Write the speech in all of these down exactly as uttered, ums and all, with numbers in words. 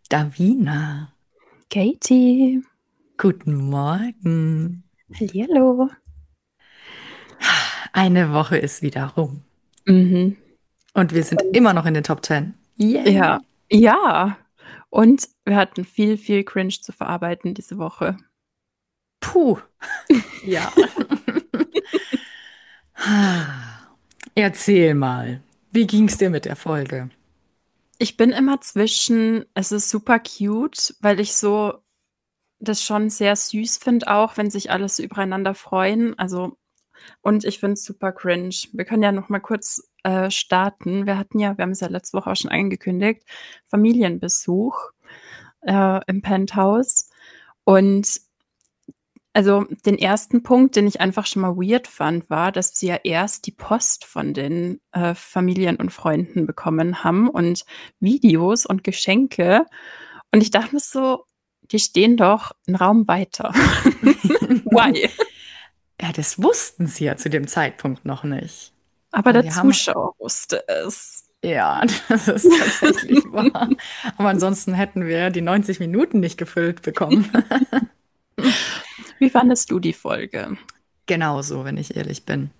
Davina, Katie, guten Morgen. hallihallo. Eine Woche ist wieder rum Mhm. und wir sind Und immer noch in den Top Ten. ja, Yay! ja. Und wir hatten viel, viel Cringe zu verarbeiten diese Woche. Puh, ja. Erzähl mal, wie ging's dir mit der Folge? Ich bin immer zwischen, es ist super cute, weil ich so das schon sehr süß finde, auch wenn sich alle so übereinander freuen. Also, und ich finde es super cringe. Wir können ja noch mal kurz äh, starten. Wir hatten ja, wir haben es ja letzte Woche auch schon angekündigt, Familienbesuch äh, im Penthouse. Und also, den ersten Punkt, den ich einfach schon mal weird fand, war, dass sie ja erst die Post von den, äh, Familien und Freunden bekommen haben und Videos und Geschenke. Und ich dachte mir so: „Die stehen doch 'n Raum weiter. Why?“ Ja, das wussten sie ja zu dem Zeitpunkt noch nicht. Aber Also der die haben, Zuschauer wusste es. ja, das ist tatsächlich wahr. Aber ansonsten hätten wir die neunzig Minuten nicht gefüllt bekommen. Wie fandest du die Folge? Genauso, wenn ich ehrlich bin.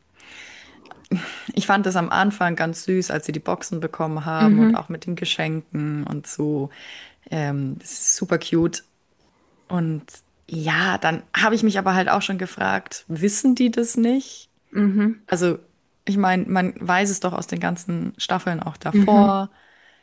Ich fand es am Anfang ganz süß, als sie die Boxen bekommen haben und Mhm, auch mit den Geschenken und so. Ähm, das ist super cute. Und ja, dann habe ich mich aber halt auch schon gefragt, wissen die das nicht? mhm, Also, ich meine, man weiß es doch aus den ganzen Staffeln auch mhm. davor.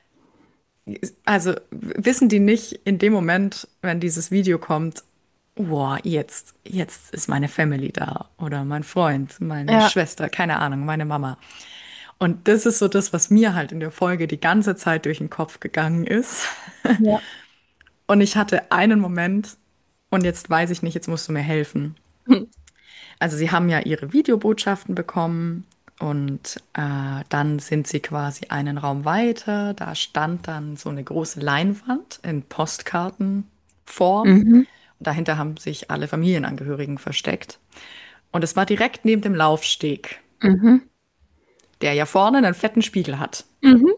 Also, wissen die nicht in dem Moment, wenn dieses Video kommt, boah, jetzt, jetzt ist meine Family da oder mein Freund, meine Ja, Schwester, keine Ahnung, meine Mama. Und das ist so das, was mir halt in der Folge die ganze Zeit durch den Kopf gegangen ist. ja. Und ich hatte einen Moment, und jetzt weiß ich nicht, jetzt musst du mir helfen. Also sie haben ja ihre Videobotschaften bekommen und äh, dann sind sie quasi einen Raum weiter. Da stand dann so eine große Leinwand in Postkartenform. Mhm, Und dahinter haben sich alle Familienangehörigen versteckt. Und es war direkt neben dem Laufsteg, mhm, der ja vorne einen fetten Spiegel hat. mhm.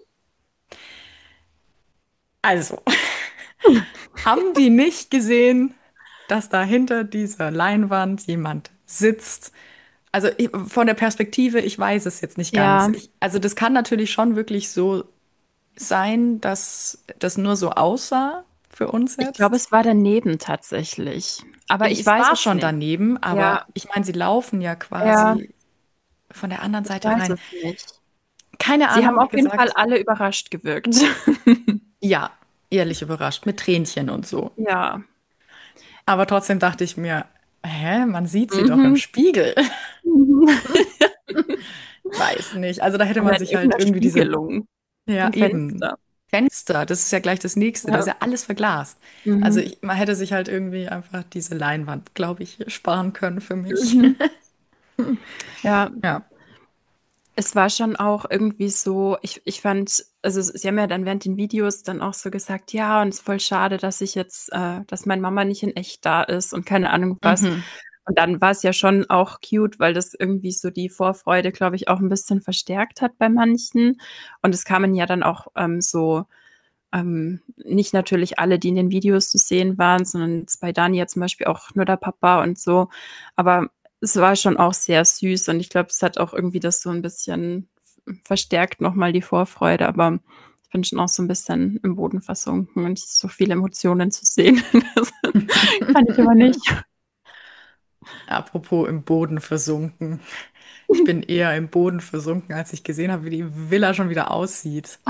Also, haben die nicht gesehen, dass da hinter dieser Leinwand jemand sitzt? Also ich, von der Perspektive, ich weiß es jetzt nicht ganz. Ja. Ich, also das kann natürlich schon wirklich so sein, dass das nur so aussah für uns Ich glaube, jetzt. es war daneben tatsächlich. Aber Ich, ich es weiß war es schon nicht. daneben, aber Ja, ich meine, sie laufen ja ja, quasi von der anderen ich Seite weiß rein. es nicht. Keine Sie haben Ahnung, wie auf jeden Fall gesagt. alle überrascht gewirkt. Ja, ehrlich überrascht, mit Tränchen und so. Ja. Aber trotzdem dachte ich mir, hä, man sieht sie doch im Mhm. Spiegel. Mhm. Weiß nicht. Also da hätte Oder man in sich halt irgendeiner irgendwie diese, Spiegelung ja, im eben, Fenster. Fenster, das ist ja gleich das Nächste, das ist Ja. ja alles verglast. Also Mhm. ich, man hätte sich halt irgendwie einfach diese Leinwand, glaube ich, sparen können für mich. Mhm. Ja, Ja. es war schon auch irgendwie so, ich, ich fand, also sie haben ja dann während den Videos dann auch so gesagt, ja, und es ist voll schade, dass ich jetzt, äh, dass meine Mama nicht in echt da ist und keine Ahnung was. Mhm. Und dann war es ja schon auch cute, weil das irgendwie so die Vorfreude, glaube ich, auch ein bisschen verstärkt hat bei manchen. Und es kamen ja dann auch ähm, so, ähm, nicht natürlich alle, die in den Videos zu sehen waren, sondern jetzt bei Dani ja zum Beispiel auch nur der Papa und so. Aber es war schon auch sehr süß und ich glaube, es hat auch irgendwie das so ein bisschen verstärkt nochmal die Vorfreude. Aber ich bin schon auch so ein bisschen im Boden versunken und so viele Emotionen zu sehen. Das kann ich aber nicht. Apropos im Boden versunken. Ich bin eher im Boden versunken, als ich gesehen habe, wie die Villa schon wieder aussieht.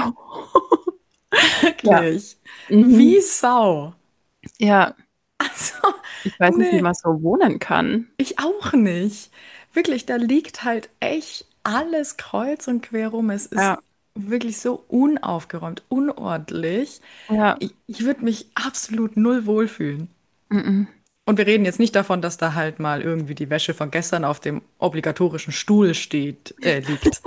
Ja. Wirklich. Wie Mhm. Sau. Ja, Also, ich weiß nicht, wie nee. man so wohnen kann. Ich auch nicht. Wirklich, da liegt halt echt alles kreuz und quer rum. Es ist Ja, wirklich so unaufgeräumt, unordentlich. ja. Ich, ich würde mich absolut null wohlfühlen. Mhm. Und wir reden jetzt nicht davon, dass da halt mal irgendwie die Wäsche von gestern auf dem obligatorischen Stuhl steht, äh, liegt,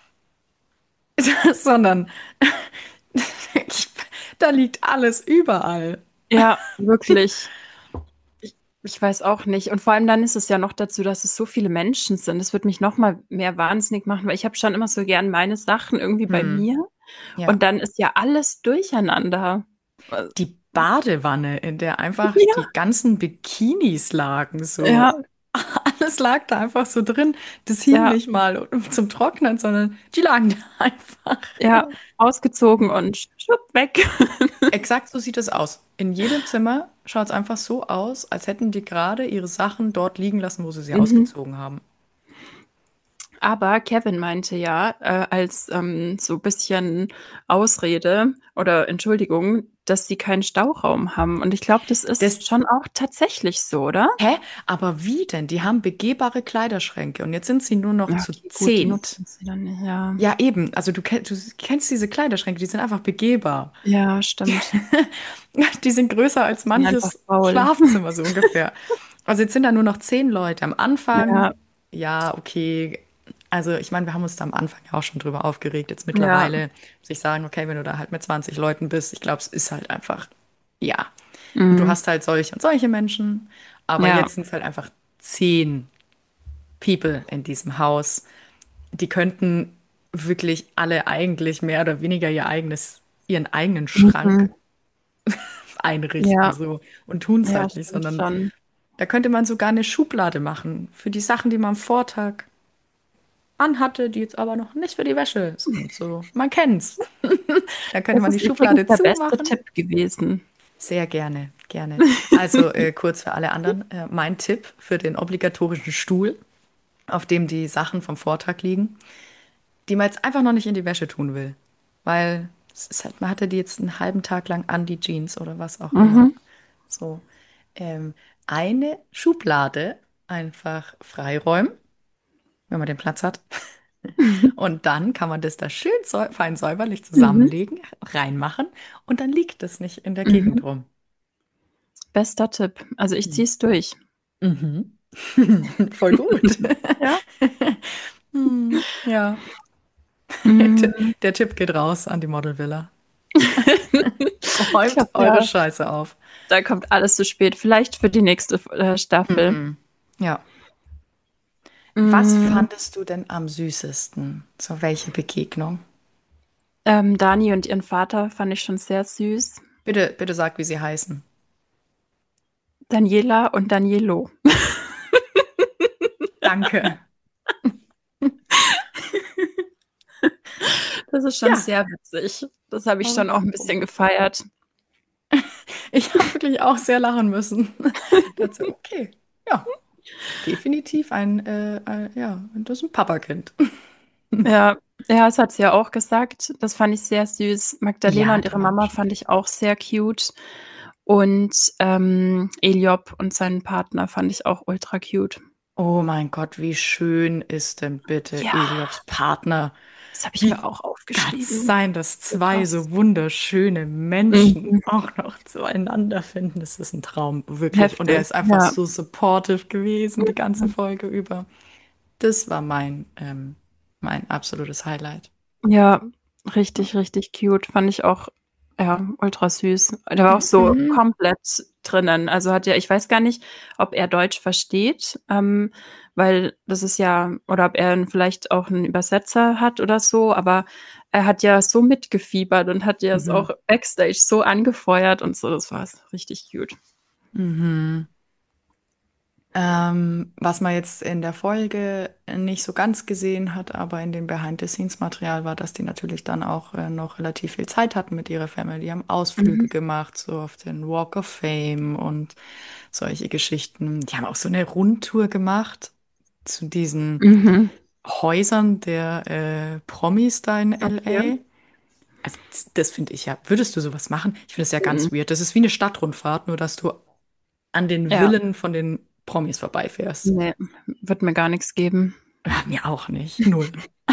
sondern ich, da liegt alles überall. Ja, wirklich. Ich ich weiß auch nicht. Und vor allem dann ist es ja noch dazu, dass es so viele Menschen sind. Das würde mich noch mal mehr wahnsinnig machen, weil ich habe schon immer so gern meine Sachen irgendwie bei Hm, mir ja. und dann ist ja alles durcheinander. Äh, Die Badewanne, in der einfach Ja, die ganzen Bikinis lagen, so. ja, Alles lag da einfach so drin. Das hing ja, nicht mal zum Trocknen, sondern die lagen da einfach. ja, ausgezogen und schwupp weg. Exakt so sieht es aus. In jedem Zimmer schaut es einfach so aus, als hätten die gerade ihre Sachen dort liegen lassen, wo sie sie Mhm. ausgezogen haben. Aber Kevin meinte ja, äh, als ähm, so bisschen Ausrede oder Entschuldigung, dass sie keinen Stauraum haben. Und ich glaube, das Das, ist schon auch tatsächlich so, oder? hä? Aber wie denn? Die haben begehbare Kleiderschränke und jetzt sind sie nur noch Ja, zu okay, gut, die zehnt. nutzen sie dann nicht. Ja, Ja, eben. Also du, kenn, du kennst diese Kleiderschränke, die sind einfach begehbar. ja, stimmt. Die sind größer als Bin einfach manches faul. Schlafzimmer, so ungefähr. Also jetzt sind da nur noch zehn Leute. Am Anfang, Ja, ja, okay. Also ich meine, wir haben uns da am Anfang ja auch schon drüber aufgeregt. Jetzt ja. mittlerweile muss ich sagen, okay, wenn du da halt mit zwanzig Leuten bist, ich glaube, es ist halt einfach, ja. Und du Mhm. hast halt solche und solche Menschen. Aber Ja. jetzt sind es halt einfach zehn People in diesem Haus. Die könnten wirklich alle eigentlich mehr oder weniger ihr eigenes, ihren eigenen Schrank Mhm. einrichten, Ja, so. Und tun es ja, halt nicht, stimmt sondern schon. da könnte man sogar eine Schublade machen für die Sachen, die man am Vortag anhatte, die jetzt aber noch nicht für die Wäsche sind. So, man kennt's. Da könnte Das man die ist übrigens Schublade der beste zumachen. Tipp gewesen. Sehr gerne, gerne. Also äh, kurz für alle anderen, äh, mein Tipp für den obligatorischen Stuhl, auf dem die Sachen vom Vortag liegen, die man jetzt einfach noch nicht in die Wäsche tun will. Weil es ist halt, man hatte die jetzt einen halben Tag lang an, die Jeans oder was auch immer. Mhm. So, ähm, eine Schublade einfach freiräumen, wenn man den Platz hat. Und dann kann man das da schön säu fein säuberlich Mhm. zusammenlegen, reinmachen und dann liegt es nicht in der Gegend Mhm. rum. Bester Tipp. Also ich Hm. ziehe es durch. Mhm. Voll gut. Ja. Hm, ja, T- Mm. der Tipp geht raus an die Model Villa. Ich Räumt glaube, eure ja, Scheiße auf. da kommt alles zu spät. Vielleicht für die nächste äh, Staffel. Mhm. Ja. Was Mm. fandest du denn am süßesten? So welche Begegnung? Ähm, Dani und ihren Vater fand ich schon sehr süß. Bitte, bitte sag, wie sie heißen. Daniela und Danielo. Danke. Das ist schon Ja, sehr witzig. Das habe ich aber schon auch ein warum? bisschen gefeiert. Ich habe wirklich auch sehr lachen müssen. Dazu, okay. Ja, definitiv ein, äh, äh, ja, das ist ein Papakind. Ja, ja, das hat sie ja auch gesagt. Das fand ich sehr süß. Magdalena Ja, und die ihre waren Mama fand ich auch sehr cute. Und ähm, Eliop und seinen Partner fand ich auch ultra cute. Oh mein Gott, wie schön ist denn bitte Ja, Eliobs Partner? das habe ich Wie mir auch kann es aufgeschrieben. sein, dass So zwei krass. so wunderschöne Menschen Mhm. auch noch zueinander finden? Das ist ein Traum, wirklich. Und er Heftig, ist einfach ja. so supportive gewesen, die ganze Folge über. Das war mein, ähm, mein absolutes Highlight. Ja, richtig, richtig cute. Fand ich auch, ja, ultra süß. Der war auch so Mhm. komplett drinnen. Also hat ja, ich weiß gar nicht, ob er Deutsch versteht, ähm, weil das ist ja, oder ob er vielleicht auch einen Übersetzer hat oder so, aber er hat ja so mitgefiebert und hat ja es Mhm. auch Backstage so angefeuert und so. Das war richtig cute. Mhm. Ähm, was man jetzt in der Folge nicht so ganz gesehen hat, aber in dem Behind-the-Scenes-Material war, dass die natürlich dann auch äh, noch relativ viel Zeit hatten mit ihrer Family. Die haben Mhm. Ausflüge gemacht, so auf den Walk of Fame und solche Geschichten. Die haben auch so eine Rundtour gemacht zu diesen Mhm. Häusern der äh, Promis da in Okay. L A. Also das, das finde ich ja. Würdest du sowas machen? Ich finde das ja Mhm. ganz weird. Das ist wie eine Stadtrundfahrt, nur dass du an den Ja, Villen von den Promis vorbeifährst. ne, wird mir gar nichts geben. Ja, mir auch nicht. Null.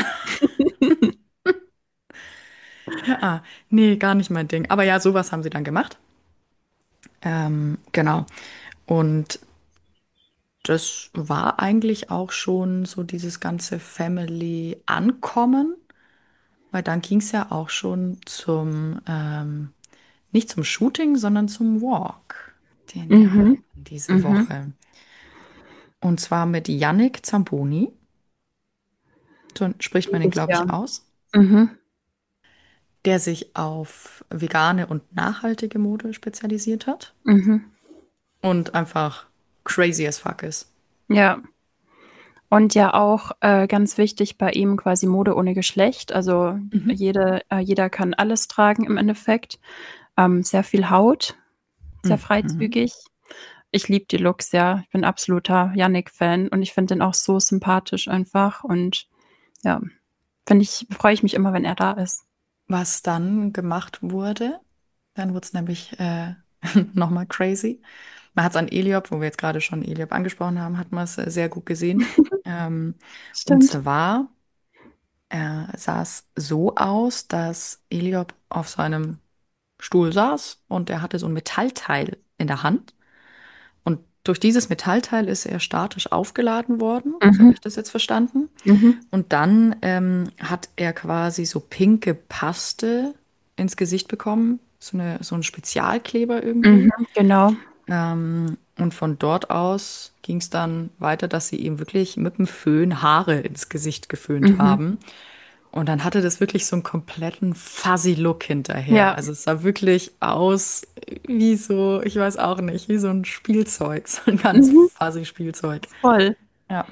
Ja, nee, gar nicht mein Ding. Aber ja, sowas haben sie dann gemacht. Ähm, genau. Und das war eigentlich auch schon so dieses ganze Family-Ankommen, weil dann ging es ja auch schon zum, ähm, nicht zum Shooting, sondern zum Walk, den die Mhm. hatten diese Mhm. Woche. Und zwar mit Yannick Zamboni. So spricht man den, glaube Ja. ich, aus. Mhm. der sich auf vegane und nachhaltige Mode spezialisiert hat Mhm. und einfach crazy as fuck ist. Ja. Und ja auch äh, ganz wichtig bei ihm quasi Mode ohne Geschlecht. Also Mhm. jede, äh, jeder kann alles tragen im Endeffekt. Ähm, sehr viel Haut, sehr Mhm. freizügig. Ich liebe die Looks, ja. Ich bin absoluter Yannick-Fan und ich finde den auch so sympathisch einfach. Und ja, finde ich, freue ich mich immer, wenn er da ist. Was dann gemacht wurde, dann wurde es nämlich äh, nochmal crazy. Man hat es an Eliop, wo wir jetzt gerade schon Eliop angesprochen haben, hat man es äh, sehr gut gesehen. Ähm, und Stimmt. zwar äh, sah es so aus, dass Eliop auf seinem Stuhl saß und er hatte so ein Metallteil in der Hand. Und durch dieses Metallteil ist er statisch aufgeladen worden, so habe Mhm. ich das jetzt verstanden. Mhm. Und dann ähm, hat er quasi so pinke Paste ins Gesicht bekommen, so eine, so ein Spezialkleber Mhm. irgendwie. Genau. Ähm, und von dort aus ging es dann weiter, dass sie ihm wirklich mit dem Föhn Haare ins Gesicht geföhnt Mhm. haben. Und dann hatte das wirklich so einen kompletten fuzzy Look hinterher. Ja. Also es sah wirklich aus wie so, ich weiß auch nicht, wie so ein Spielzeug, so ein ganz Mhm. fuzzy Spielzeug. Voll. Ja,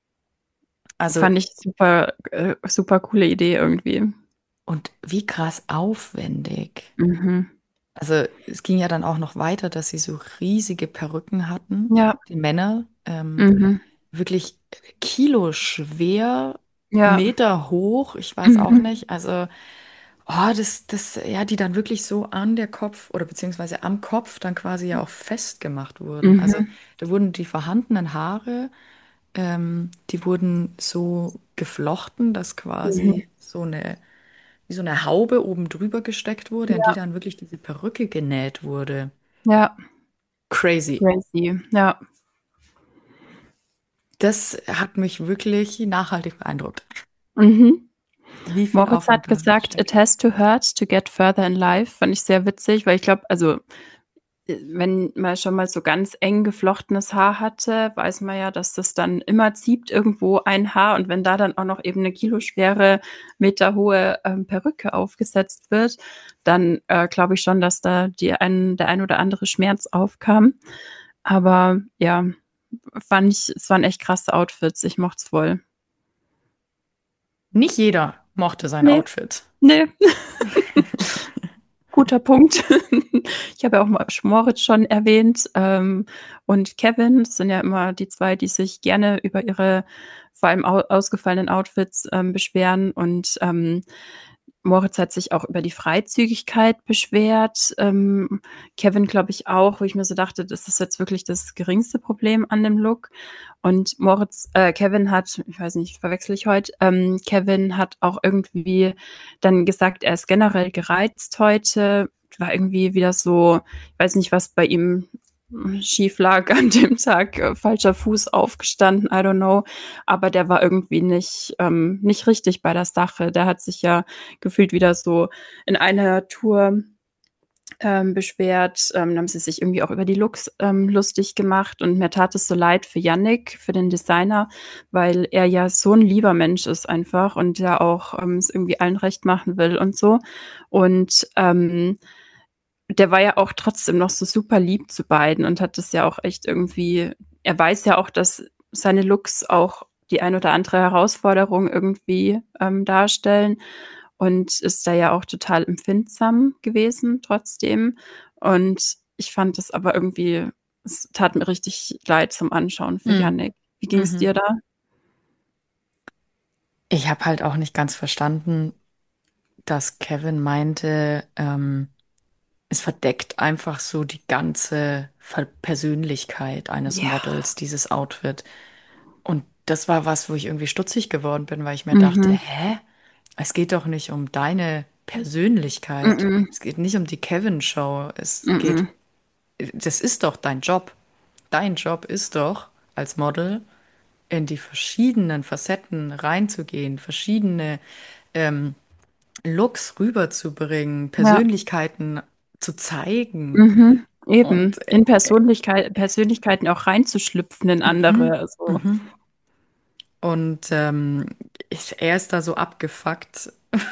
also Fand ich super, äh, super coole Idee irgendwie. und wie krass aufwendig. Mhm. Also es ging ja dann auch noch weiter, dass sie so riesige Perücken hatten, Ja. die Männer, ähm, Mhm. wirklich Kilo schwer, Ja. Meter hoch, ich weiß auch Mhm. nicht. Also, oh, das, das, ja, die dann wirklich so an der Kopf oder beziehungsweise am Kopf dann quasi ja auch festgemacht wurden. Also Mhm. da wurden die vorhandenen Haare, ähm, die wurden so geflochten, dass Mhm. quasi so eine wie so eine Haube oben drüber gesteckt wurde, in die Ja. dann wirklich diese Perücke genäht wurde. Ja. Crazy. Crazy. Ja. Das hat mich wirklich nachhaltig beeindruckt, Mhm. wie viel Moritz Aufwand hat dahinter gesagt, it steckt. has to hurt to get further in life. Fand ich sehr witzig, weil ich glaube, also äh, wenn man schon mal so ganz eng geflochtenes Haar hatte, weiß man ja, dass das dann immer zieht irgendwo ein Haar und wenn da dann auch noch eben eine kiloschwere, meterhohe ähm, Perücke aufgesetzt wird, dann äh, glaube ich schon, dass da die ein, der ein oder andere Schmerz aufkam. Aber ja, fand ich, es waren echt krasse Outfits. Ich mochte es voll. Nicht jeder mochte sein Nee, Outfit. nee. Guter Punkt. Ich habe ja auch mal Moritz schon erwähnt, ähm, und Kevin. Das sind ja immer die zwei, die sich gerne über ihre vor allem au ausgefallenen Outfits, ähm, beschweren. Und, ähm, Moritz hat sich auch über die Freizügigkeit beschwert. Ähm, Kevin, glaube ich, auch, wo ich mir so dachte, das ist jetzt wirklich das geringste Problem an dem Look. Und Moritz, äh, Kevin hat, ich weiß nicht, verwechsel ich heute, ähm, Kevin hat auch irgendwie dann gesagt, er ist generell gereizt heute. War irgendwie wieder so, ich weiß nicht, was bei ihm schief lag an dem Tag, äh, falscher Fuß aufgestanden, I don't know. Aber der war irgendwie nicht, ähm, nicht richtig bei der Sache. Der hat sich ja gefühlt wieder so in einer Tour ähm, beschwert. Ähm, dann haben sie sich irgendwie auch über die Looks ähm, lustig gemacht. Und mir tat es so leid für Yannick, für den Designer, weil er ja so ein lieber Mensch ist einfach und ja auch ähm, es irgendwie allen recht machen will und so. Und ähm, der war ja auch trotzdem noch so super lieb zu beiden und hat das ja auch echt irgendwie, er weiß ja auch, dass seine Looks auch die ein oder andere Herausforderung irgendwie ähm, darstellen und ist da ja auch total empfindsam gewesen trotzdem. Und ich fand das aber irgendwie, es tat mir richtig leid zum Anschauen für Mm, Yannick. Wie ging es mhm. dir da? Ich habe halt auch nicht ganz verstanden, dass Kevin meinte, ähm, es verdeckt einfach so die ganze Ver Persönlichkeit eines Ja. Models, dieses Outfit. Und das war was, wo ich irgendwie stutzig geworden bin, weil ich mir dachte, Mhm. hä? Es geht doch nicht um deine Persönlichkeit. Mhm. Es geht nicht um die Kevin-Show. Es geht, Mhm. das ist doch dein Job. Dein Job ist doch, als Model in die verschiedenen Facetten reinzugehen, verschiedene ähm, Looks rüberzubringen, Ja. Persönlichkeiten zu zeigen. Mhm. Eben. Und In äh, Persönlichkeit Persönlichkeiten auch reinzuschlüpfen in mhm, andere, also mhm. Und ähm, ich, er ist da so abgefuckt.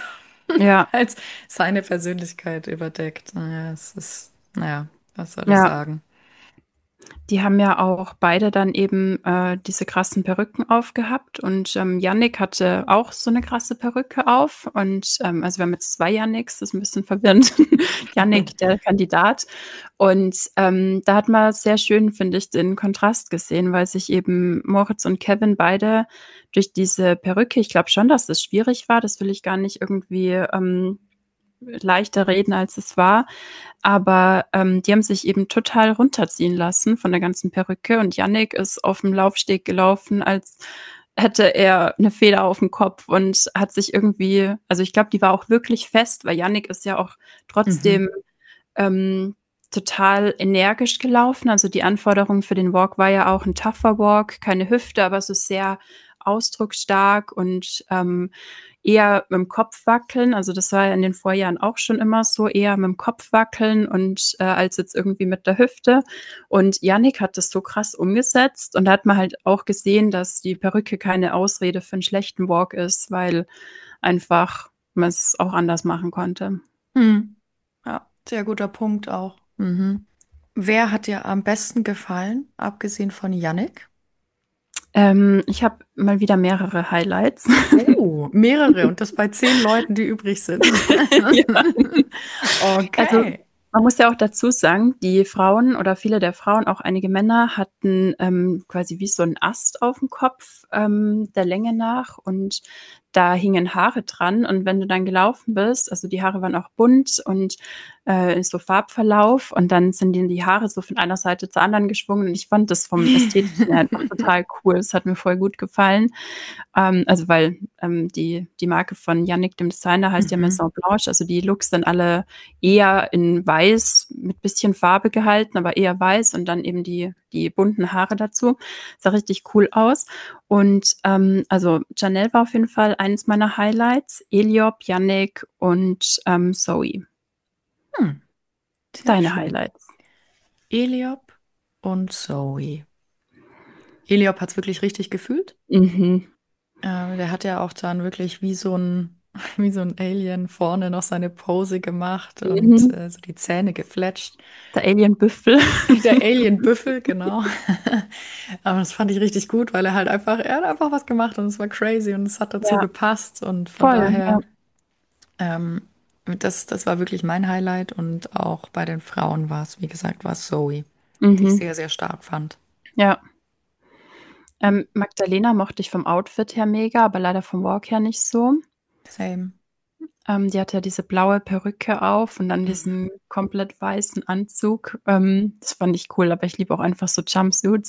Ja, als seine Persönlichkeit überdeckt. Naja, es ist, naja, was soll ich ja. sagen? Die haben ja auch beide dann eben, äh, diese krassen Perücken aufgehabt und, ähm, Jannik hatte auch so 'ne krasse Perücke auf und, ähm also, wir haben jetzt zwei Janniks, das ist 'n bisschen verwirrend. Jannik, der Kandidat. Und, ähm, da hat man sehr schön, finde ich, den Kontrast gesehen, weil sich eben Moritz und Kevin beide durch diese Perücke ich glaube schon, dass das schwierig war, das will ich gar nicht irgendwie, ähm, leichter reden, als es war. Aber, ähm, die haben sich eben total runterziehen lassen von der ganzen Perücke und Jannik ist auf'm Laufsteg gelaufen, als hätte er 'ne Feder auf'm Kopf und hat sich irgendwie also, ich glaube, die war auch wirklich fest, weil Jannik ist ja auch Mhm. trotzdem, ähm, total energisch gelaufen. Also, die Anforderung für den Walk war ja auch 'n tougher Walk, keine Hüfte, aber so sehr ausdrucksstark und, ähm, eher mit'm Kopf wackeln. Also, das war ja in den Vorjahren auch schon immer so, eher mit'm Kopf wackeln und, äh als jetzt irgendwie mit der Hüfte. Und Jannik hat das so krass umgesetzt und da hat man halt auch gesehen, dass die Perücke keine Ausrede für 'n schlechten Walk ist, weil einfach man's auch anders machen konnte. Mhm. Ja, sehr guter Punkt auch. Mhm. Wer hat dir am besten gefallen, abgesehen von Jannik? Ähm, ich habe mal wieder mehrere Highlights. Oh, mehrere und das bei zehn Leuten, die übrig sind. Ja. Also, Okay. man muss ja auch dazu sagen, die Frauen oder viele der Frauen, auch einige Männer, hatten, ähm, quasi wie so 'n Ast auf'm Kopf, ähm, der Länge nach und da hingen Haare dran und wenn du dann gelaufen bist also, die Haare waren auch bunt und, äh, so Farbverlauf und dann sind denen die Haare so von einer Seite zur anderen geschwungen und ich fand das vom Ästhetischen her einfach total cool. Es hat mir voll gut gefallen. Ähm, also, weil, ähm, die die Marke von Jannik, dem Designer, heißt ja Mhm. Maison Blanche. Also, die Looks sind alle eher in weiß mit bisschen Farbe gehalten, aber eher weiß und dann eben die die bunten Haare dazu. Sah richtig cool aus. Und, ähm, also, Janelle war auf jeden Fall eines meiner Highlights, Eliop, Jannik und, ähm, Zoe. Hm, sehr Deine schön. Highlights? Eliop und Zoe. Eliop hat's wirklich richtig gefühlt. Mhm. Äh, der hat ja auch dann wirklich wie so 'n wie so 'n Alien vorne noch seine Pose gemacht und, Mhm. äh, so die Zähne gefletscht. Der Alien-Büffel. Der Alien-Büffel, genau. Aber das fand ich richtig gut, weil er halt einfach er hat einfach was gemacht und es war crazy und es hat dazu Ja. gepasst und von Voll, ja. daher, ähm, das das war wirklich mein Highlight und auch bei den Frauen war's, wie gesagt, war's Zoe, die ich Mhm. sehr, sehr stark fand. Ja. Ähm, Magdalena mochte ich vom Outfit her mega, aber leider vom Walk her nicht so. Same. Ähm, die hatte ja diese blaue Perücke auf und dann Mhm. diesen komplett weißen Anzug. Ähm, das fand ich cool, aber ich liebe auch einfach so Jumpsuits.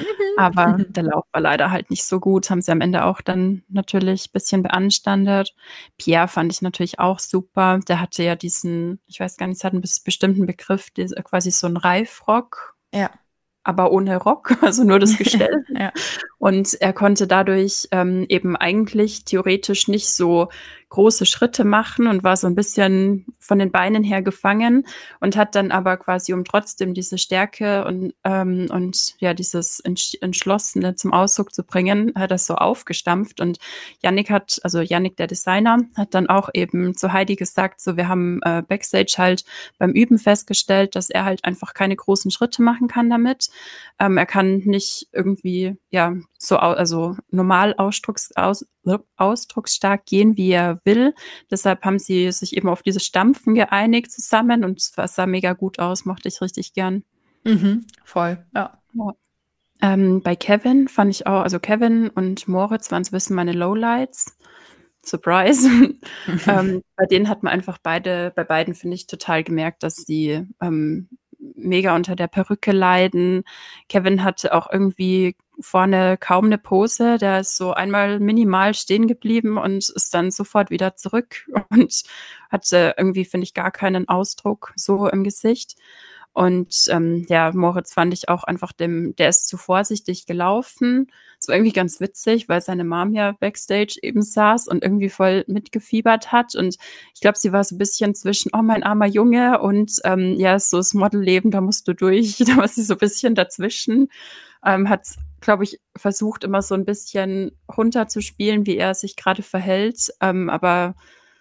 Aber Mhm. der Lauf war leider halt nicht so gut, haben sie am Ende auch dann natürlich bisschen beanstandet. Pierre fand ich natürlich auch super. Der hatte ja diesen ich weiß gar nicht, es hat 'n bes bestimmten Begriff, diese quasi so 'n Reifrock, Ja. aber ohne Rock, also, nur das Gestell. Ja. Und er konnte dadurch, ähm, eben eigentlich theoretisch nicht so große Schritte machen und war so 'n bisschen von den Beinen her gefangen und hat dann aber quasi, um trotzdem diese Stärke und, ähm und ja, dieses Entsch Entschlossene zum Ausdruck zu bringen, hat er's so aufgestampft und Jannik hat also, Jannik, der Designer, hat dann auch eben zu Heidi gesagt, so: „Wir haben, äh, Backstage halt beim Üben festgestellt, dass er halt einfach keine großen Schritte machen kann damit. Ähm, er kann nicht irgendwie, ja, so au also, normal ausdrucks aus ausdrucksstark gehen, wie er will.“ Deshalb haben sie sich eben auf dieses Stampfen geeinigt zusammen und es war sah mega gut aus, mochte ich richtig gern. Mhm, voll, ja. Ja. Ähm, bei Kevin fand ich au also, Kevin und Moritz waren so bisschen meine Lowlights. Surprise. Ähm, bei denen hat man einfach beide bei beiden, finde ich, total gemerkt, dass sie, ähm, mega unter der Perücke leiden. Kevin hatte auch irgendwie vorne kaum 'ne Pose. Der ist so einmal minimal stehen geblieben und ist dann sofort wieder zurück und hatte irgendwie, finde ich, gar keinen Ausdruck so im Gesicht. Und, ähm, ja, Moritz fand ich auch einfach dem der ist zu vorsichtig gelaufen. Es war irgendwie ganz witzig, weil seine Mom ja Backstage eben saß und irgendwie voll mitgefiebert hat und ich glaube, sie war so bisschen zwischen: „Oh, mein armer Junge“ und, ähm, ja, so das Modelleben, da musst du durch. Da war sie so bisschen dazwischen. Ähm, hat, glaube ich, versucht, immer so 'n bisschen runterzuspielen, wie er sich grade verhält, ähm, aber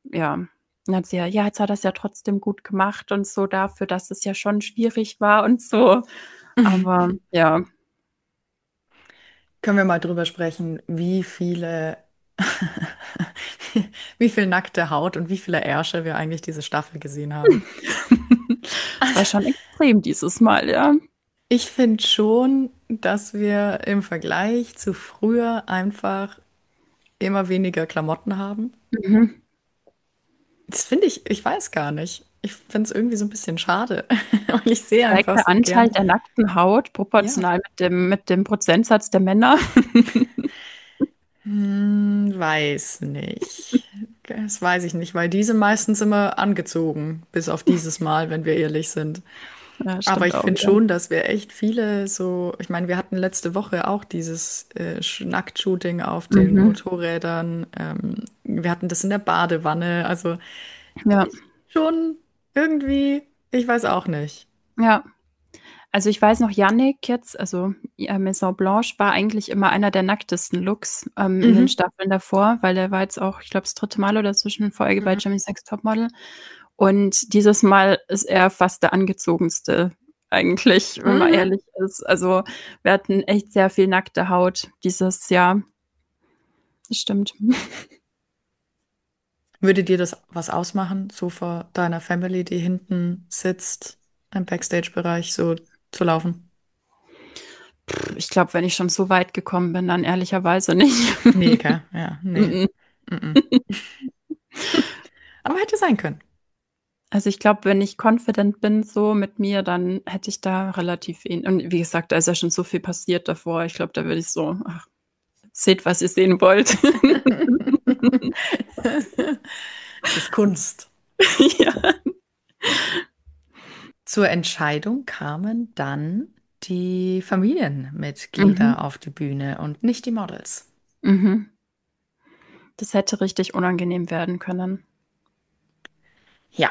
ja, dann hat sie ja, ja, jetzt hat er's ja trotzdem gut gemacht und so dafür, dass es ja schon schwierig war und so. Aber ja. Können wir mal drüber sprechen, wie viele, wie viel nackte Haut und wie viele Ärsche wir eigentlich diese Staffel gesehen haben? Es war schon extrem dieses Mal, ja. Ich finde schon, dass wir im Vergleich zu früher einfach immer weniger Klamotten haben. Mhm. Das finde ich, ich weiß gar nicht. Ich finde es irgendwie so ein bisschen schade, weil ich sehe Steigt einfach der so Anteil gern. der nackten Haut Ja, proportional mit dem mit dem Prozentsatz der Männer? hm, weiß nicht. Das weiß ich nicht, weil diese meistens immer angezogen, bis auf dieses Mal, wenn wir ehrlich sind. Ja, Aber stimmt ich auch finde wieder. schon, dass wir echt viele so, ich meine, wir hatten letzte Woche auch dieses äh, Sch- Nacktshooting auf den Mhm. Motorrädern. Ähm, wir hatten das in der Badewanne. Also Ja, ich schon irgendwie, ich weiß auch nicht. ja. Also, ich weiß noch, Jannik jetzt, also, ja, Maison Blanche war eigentlich immer einer der nacktesten Looks, ähm, in den Mhm. Staffeln davor, weil er war jetzt auch, ich glaube, das dritte Mal oder so schon in Folge bei Mhm. Germany's Next Topmodel. Und dieses Mal ist er fast der angezogenste eigentlich, wenn man Mhm. ehrlich ist. Also, wir hatten echt sehr viel nackte Haut dieses Jahr. Das stimmt. Würde dir das was ausmachen, so vor deiner Family, die hinten sitzt, im Backstage-Bereich so zu laufen? Ich glaube, wenn ich schon so weit gekommen bin, dann ehrlicherweise nicht. Nee, okay. Ja, nee. Mm-mm. Mhm. Aber hätte sein können. Also, ich glaube, wenn ich confident bin so mit mir, dann hätte ich da relativ wen und wie gesagt, da ist ja schon so viel passiert davor. Ich glaube, da würde ich so: „Ach, seht, was ihr sehen wollt.“ Es ist Kunst. Ja. Zur Entscheidung kamen dann die Mhm, Familienmitglieder auf die Bühne und nicht die Models. mhm. Das hätte richtig unangenehm werden können. Ja,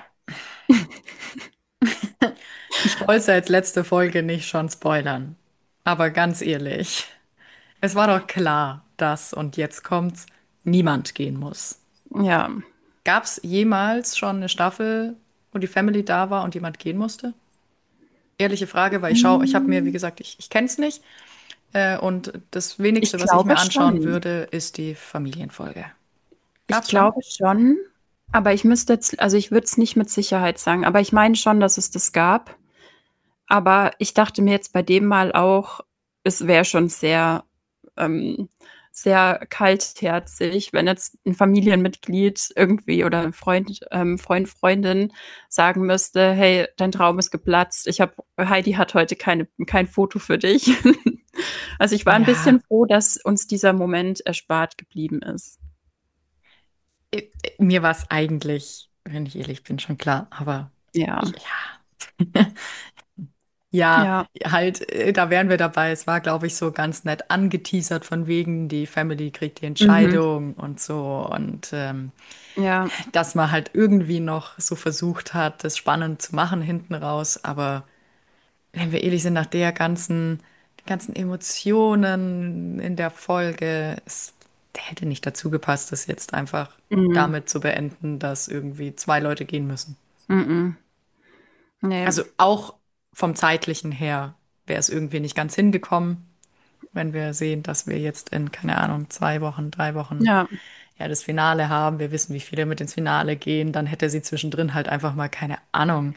ich wollte es ja jetzt letzte Folge nicht schon spoilern. Aber ganz ehrlich, es war doch klar, dass, und jetzt kommt's, niemand gehen muss. Ja. Gab es jemals schon eine Staffel, wo die Family da war und jemand gehen musste? Ehrliche Frage, weil ich schaue, ich habe mir, wie Hm, gesagt, ich, ich kenne es nicht. Äh, und das ich wenigste, was ich glaube mir anschauen schon. würde, ist die Familienfolge. Ich Gab's schon? glaube schon, aber ich müsste jetzt also, ich würde es nicht mit Sicherheit sagen, aber ich meine schon, dass es das gab. Aber ich dachte mir jetzt bei dem Mal auch, es wäre schon sehr, ähm, sehr kaltherzig, wenn jetzt ein Familienmitglied irgendwie oder 'n Freund ähm, Freund, Freundin sagen müsste: „Hey, dein Traum ist geplatzt. Ich habe Heidi hat heute keine kein Foto für dich.“ Also, ich war ein bisschen Ja, froh, dass uns dieser Moment erspart geblieben ist. i- i- mir war es eigentlich, wenn ich ehrlich bin, schon klar, aber Ja, ja. Ja, ja, halt, äh, da wären wir dabei. Es war, glaube ich, so ganz nett angeteasert von wegen, die Family kriegt die mhm, Entscheidung und so. Und ähm, ja, dass man halt irgendwie noch so versucht hat, das spannend zu machen hinten raus. Aber wenn wir ehrlich sind, nach der ganzen, ganzen Emotionen in der Folge, es der hätte nicht dazu gepasst, das jetzt einfach mhm, damit zu beenden, dass irgendwie zwei Leute gehen müssen. mm, ne, Also auch vom zeitlichen her wäre es irgendwie nicht ganz hingekommen, wenn wir sehen, dass wir jetzt in, keine Ahnung, zwei Wochen, drei Wochen ja, ja das Finale haben. Wir wissen, wie viele mit ins Finale gehen. Dann hätte sie zwischendrin halt einfach mal keine Ahnung.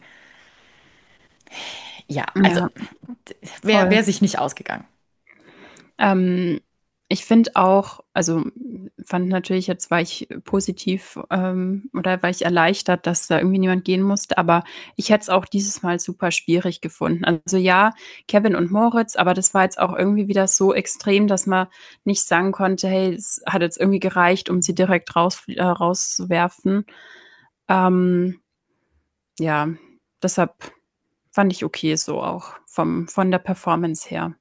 Ja, also ja, wäre wär voll. wär sich nicht ausgegangen. Ähm, ich finde auch also, fand natürlich jetzt war ich positiv, ähm oder war ich erleichtert, dass da irgendwie niemand gehen musste, aber ich hätte es auch dieses Mal super schwierig gefunden. Also, ja, Kevin und Moritz, aber das war jetzt auch irgendwie wieder so extrem, dass man nicht sagen konnte: „Hey, es hat jetzt irgendwie gereicht, um sie direkt raus äh, rauszuwerfen.“ Ähm, ja, deshalb fand ich okay so auch vom von der Performance her.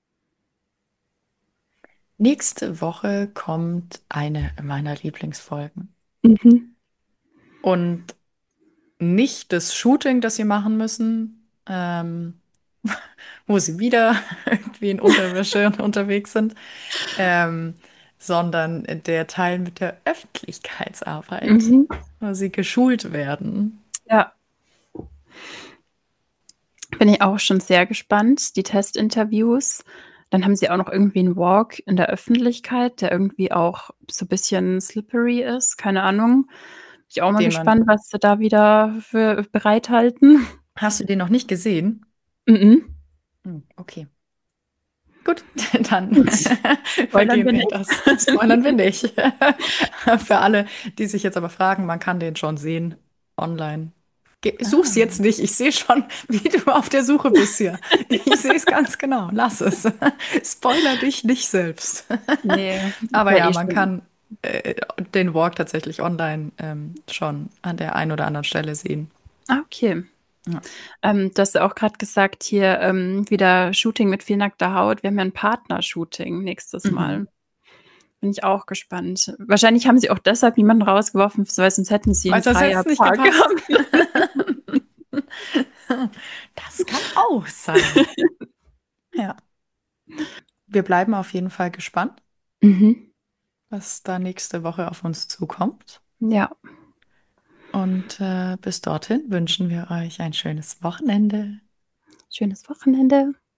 Nächste Woche kommt eine meiner Lieblingsfolgen. Mhm. Und nicht das Shooting, das sie machen müssen, ähm, wo sie wieder irgendwie in Unterwäsche unterwegs sind, ähm, sondern der Teil mit der Öffentlichkeitsarbeit, Mhm. wo sie geschult werden. Ja, bin ich auch schon sehr gespannt, die Testinterviews. Dann haben sie auch noch irgendwie einen Walk in der Öffentlichkeit, der irgendwie auch so ein bisschen slippery ist, keine Ahnung. Bin ich auch mal Den man. gespannt, was sie da wieder für bereithalten. Hast du den noch nicht gesehen? Mhm. Hm, okay. Gut, dann Gut, spoilern vergehen wir wir nicht. das. Spoilern wir nicht. Für alle, die sich jetzt aber fragen, man kann den schon sehen online. Ge- Such's Ah. jetzt nicht. Ich sehe schon, wie du auf der Suche bist hier. Ich sehe es ganz genau. Lass es. Spoiler dich nicht selbst. Ne, ist Aber ja ja, eh man schon. kann äh, den Walk tatsächlich online ähm, schon an der einen oder anderen Stelle sehen. Ah, okay. Ja. Ähm, du hast ja auch gerade gesagt, hier, ähm, wieder Shooting mit viel nackter Haut. Wir haben ja ein Partnershooting nächstes Mhm. Mal. Bin ich auch gespannt. Wahrscheinlich haben sie auch deshalb niemanden rausgeworfen, weil sonst hätten sie Weiß, einen das hätte nicht Dreierpaar gepasst. gehabt. Das kann auch sein. Ja. Wir bleiben auf jeden Fall gespannt, Mhm. was da nächste Woche auf uns zukommt. Ja, Und äh, bis dorthin wünschen wir euch ein schönes Wochenende. schönes Wochenende.